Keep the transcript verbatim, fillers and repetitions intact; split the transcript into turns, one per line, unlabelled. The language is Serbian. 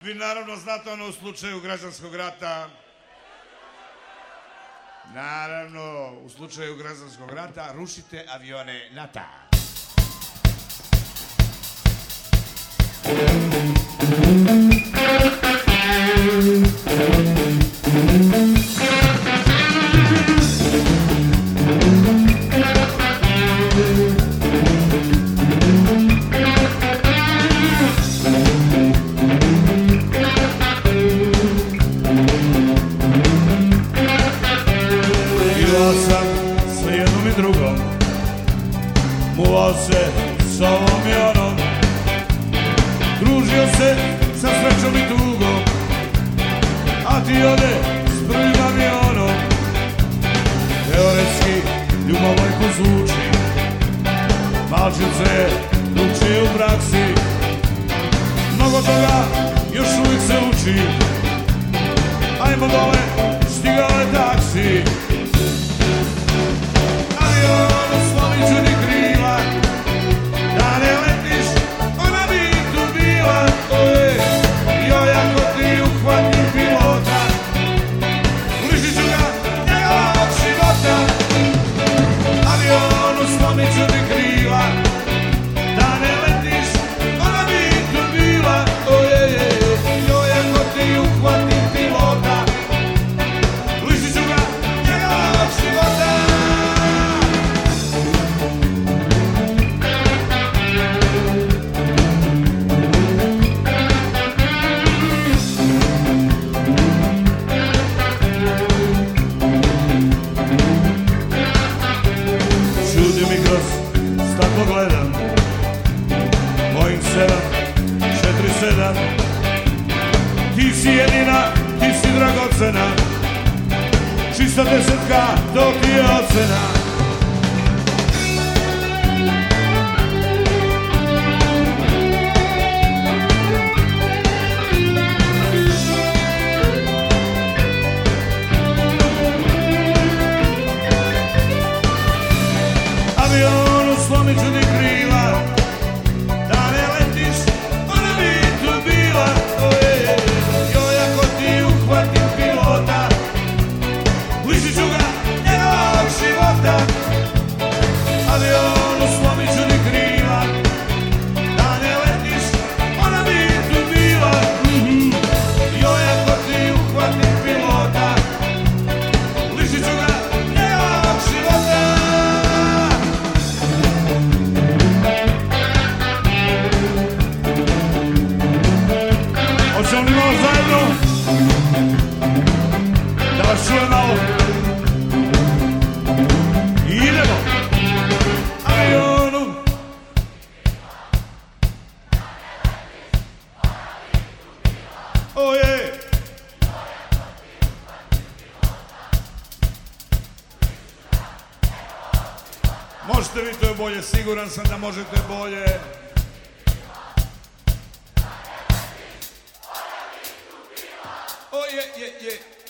Vi naravno znate ono u slučaju građanskog rata, naravno u slučaju građanskog rata rušite avione NATO. Bila sam sa jednom i drugom, muvao se s ovom i onom, družio se sa srećom i tugom, a ti ode s prvim avionom. Teoretski ljubav lako zvuči, malčice drugčije u praksi, mnogo toga još uvijek se uči. Ajmo dole, stigao je taksi, avionu slomi čudi krila, da ne letiš, ona bi tu bila. Oje, joj ako ti uhvatim pilota, lišit ću ga njegovog života. Avionu slomi čudi krila, da ne letiš, ona bi tu bila. Oje, joj ako ti uhvatim pilota, lišit ću ga njegovog života. Čudi mi kroz staklo gledam, Boeing sedam četiri sedam. Ti si jedina, ti si dragocena, čista desetka, to ti je ocena. Avionu slomi čudi krila, da ne letiš, ona bi tu bila. Oje, joj ako ti uhvatim pilota, lišit ću ga njegovog života. Avionu slomi čudi krila, da ne letiš, ona bi tu bila. Joj ako ti uhvatim pilota, lišit ću ga njegovog života. Hoćemo li malo zajedno da vas čuje malo? Idemo! Avionu! Oje! Možete vi, to je bolje, siguran sam da možete bolje. Oh, yeah, yeah, yeah.